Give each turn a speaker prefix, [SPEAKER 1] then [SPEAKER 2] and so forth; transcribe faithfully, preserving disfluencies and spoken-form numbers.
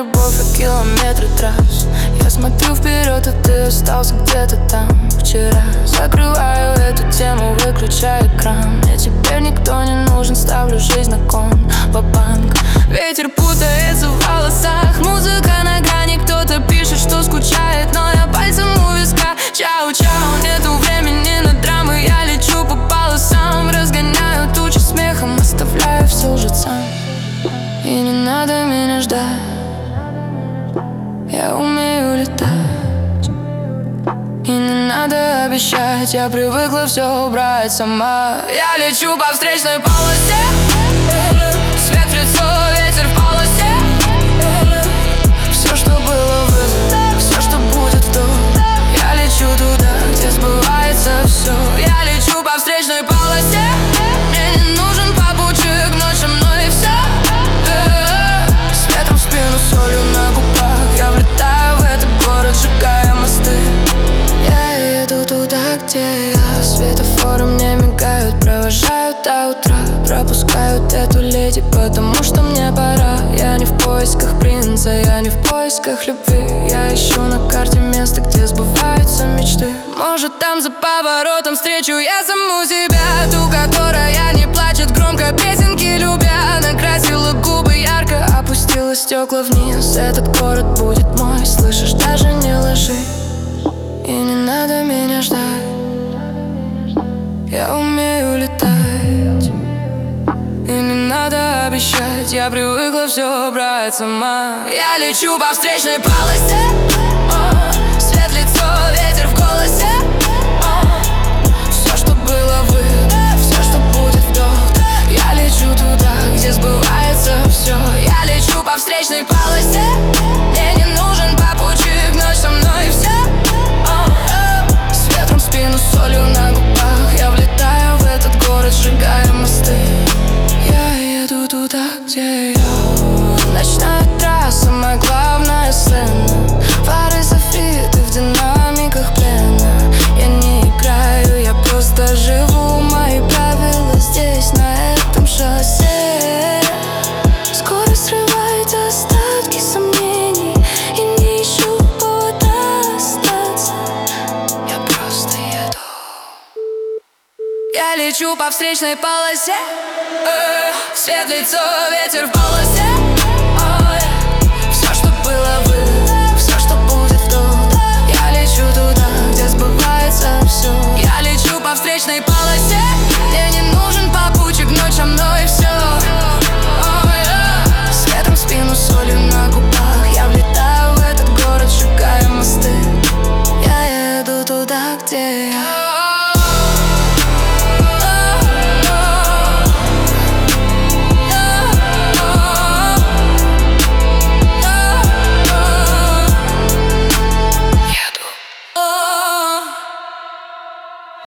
[SPEAKER 1] любовь и километры трасс. Я смотрю вперед, а ты остался где-то там вчера. Закрываю эту тему, выключаю экран. Мне теперь никто не нужен, ставлю жизнь на кон. Ва-банк. Ветер путается в волосах, музыка на грани. Кто-то пишет, что скучает, но я пальцем у виска. Чао-чао, нету времени на драмы. Я лечу по полосам, разгоняю тучи смехом, оставляю все лжецам. И не надо меня ждать, я умею летать. И не надо обещать, я привыкла все убрать сама. Я лечу по встречной полосе, свет в лицо, ветер в полосе. Все, что было вызов, все, что будет вдох. Я лечу туда, где сбывается все. Я лечу по встречной полосе. Мне не нужен попутчик, ночь со мной и все. Светом в спину, солью на губах. Я влетаю в этот город, сжигая мосты. Я еду туда, где я. Светофоры мне мигают, провожают до утра. Пропускают эту леди, потому что мне пора. Я не в поисках принца, я не в поисках любви. Я ищу на карте место, где сбываются мечты. Может, там за поворотом встречу я саму себя, ту, которая не плачет громко, песенки любя. Накрасила губы ярко, опустила стекла вниз. Этот город будет мой, слышишь, даже не ложи. И не надо меня ждать, я умею летать. И не надо обещать, я привыкла все брать сама. Я лечу по встречной полосе, о, свет в лицо, ветер в голосе. О, все, что было выдох, все, что будет вдох. Я лечу туда, где сбывается все. Я лечу по встречной полосе. Мне не нужен попутчик, ночь со мной и все. С ветром в спину, солью на губах. Я влетаю в этот город, сжигая мосты. Я еду туда, где я. Ночная трасса, моя главная сцена. Фары софиты в динамиках плена. Я не играю, я просто живу. Мои правила здесь, на этом шоссе. Скорость срывает остатки сомнений. И не ищу повода остаться. Я просто еду. Я лечу по встречной полосе, э, свет в лицо, ветер в полосе. Все, что было выдох, все, что будет вдох. Я лечу туда, где сбывается все. Я лечу по встречной полосе. Мне не нужен попутчик, ночь со мной и все. Светом в спину, солью на губах. Я влетаю в этот город, сжигая мосты. Я еду туда, где